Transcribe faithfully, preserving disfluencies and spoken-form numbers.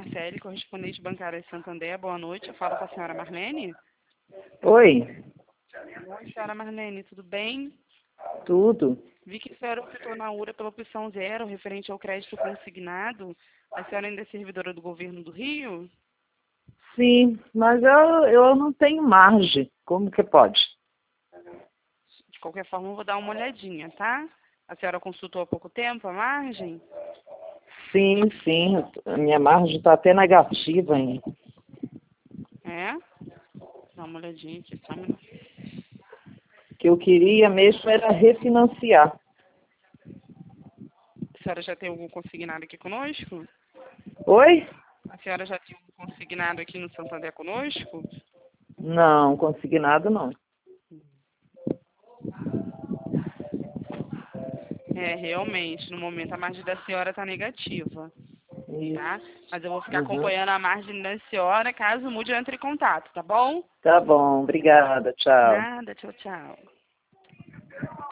Marcele, correspondente bancária de Santander. Boa noite. Eu falo com a senhora Marlene. Oi, Oi, senhora Marlene, tudo bem? tudo. Vi que a senhora optou na U R A pela opção zero, referente ao crédito consignado. A senhora ainda é servidora do governo do Rio? Sim, mas eu, eu não tenho margem. Como que pode? De qualquer forma, eu vou dar uma olhadinha, tá? A senhora consultou há pouco tempo a margem? Sim, sim. A minha margem está até negativa ainda. É? Dá uma olhadinha aqui, só um minuto. O que eu queria mesmo era refinanciar. A senhora já tem algum consignado aqui conosco? Oi? A senhora já tem algum consignado aqui no Santander conosco? Não, consignado não. É, realmente, no momento a margem da senhora está negativa, tá? Isso. Mas eu vou ficar Uhum. acompanhando a margem da senhora, caso mude eu entre em contato, tá bom? Tá bom, obrigada, tchau. Nada, tchau, tchau.